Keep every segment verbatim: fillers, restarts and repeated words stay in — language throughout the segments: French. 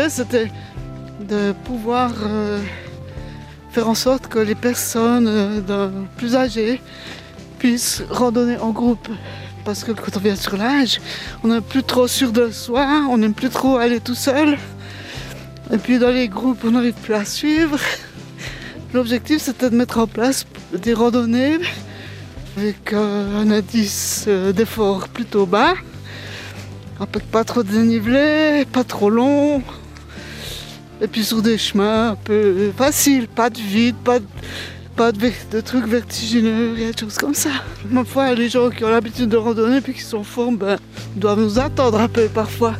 l'idée, c'était de pouvoir euh, faire en sorte que les personnes euh, plus âgées puissent randonner en groupe. Parce que quand on vient sur l'âge, on n'est plus trop sûr de soi, on n'aime plus trop aller tout seul. Et puis dans les groupes, on n'arrive plus à suivre. L'objectif, c'était de mettre en place des randonnées avec euh, un indice euh, d'effort plutôt bas, avec pas trop dénivelé, pas trop long, et puis sur des chemins un peu faciles, pas de vide, pas de, pas de, de trucs vertigineux, rien de choses comme ça. Ma foi, les gens qui ont l'habitude de randonner et qui sont en forme, ben, doivent nous attendre un peu parfois.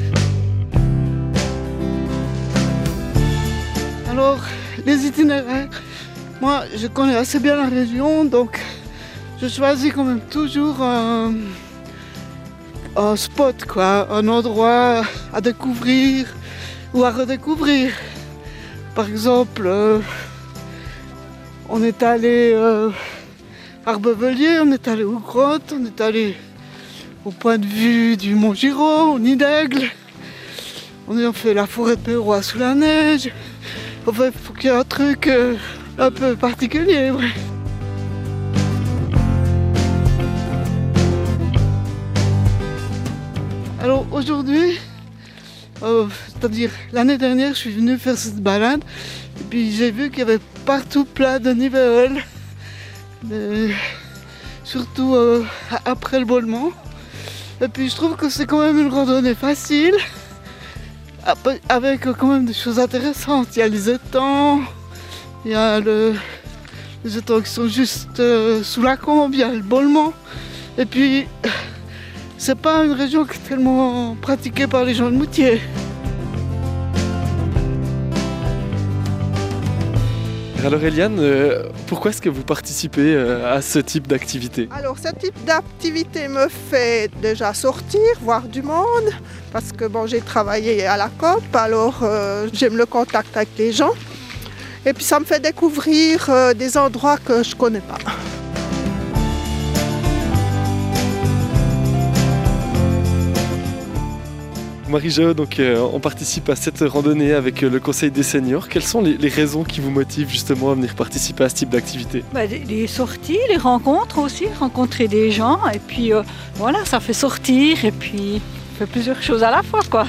Alors, les itinéraires, moi je connais assez bien la région, donc je choisis quand même toujours un, un spot, quoi, un endroit à découvrir ou à redécouvrir. Par exemple, euh, on est allé euh, à Arbevelier, on est allé aux grottes, on est allé au point de vue du Mont Giraud, au Nid d'Aigle. On a fait la forêt de Pérois sous la neige. Enfin, il faut qu'il y ait un truc euh, un peu particulier. Ouais. Alors aujourd'hui, euh, c'est-à-dire l'année dernière, je suis venue faire cette balade et puis j'ai vu qu'il y avait partout plein de nivelles, de... surtout euh, après le Bollement. Et puis je trouve que c'est quand même une randonnée facile, avec quand même des choses intéressantes. Il y a les étangs, il y a le, les étangs qui sont juste euh, sous la combe, il y a le Bollement. Et puis, c'est pas une région qui est tellement pratiquée par les gens de Moutier. Alors Eliane, euh, pourquoi est-ce que vous participez euh, à ce type d'activité? Alors ce type d'activité me fait déjà sortir, voir du monde, parce que bon, j'ai travaillé à la COP, alors euh, j'aime le contact avec les gens. Et puis ça me fait découvrir euh, des endroits que je ne connais pas. Marie-Jo, donc euh, on participe à cette randonnée avec euh, le Conseil des seniors. Quelles sont les, les raisons qui vous motivent justement à venir participer à ce type d'activité? Bah, les, les sorties, les rencontres aussi, rencontrer des gens et puis euh, voilà, ça fait sortir et puis on fait plusieurs choses à la fois, quoi.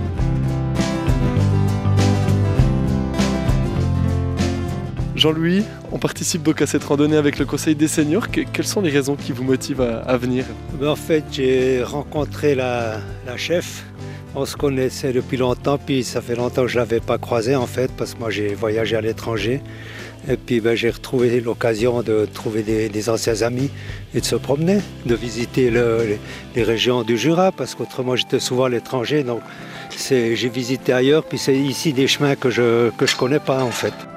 Jean-Louis, on participe donc à cette randonnée avec le Conseil des seniors. Que, quelles sont les raisons qui vous motivent à, à venir? En fait, j'ai rencontré la, la chef. On se connaissait depuis longtemps, puis ça fait longtemps que je ne l'avais pas croisée en fait, parce que moi j'ai voyagé à l'étranger. Et puis ben, j'ai retrouvé l'occasion de trouver des, des anciens amis et de se promener, de visiter le, les, les régions du Jura, parce qu'autrement j'étais souvent à l'étranger. Donc j'ai visité ailleurs, puis c'est ici des chemins que je ne que je connais pas en fait.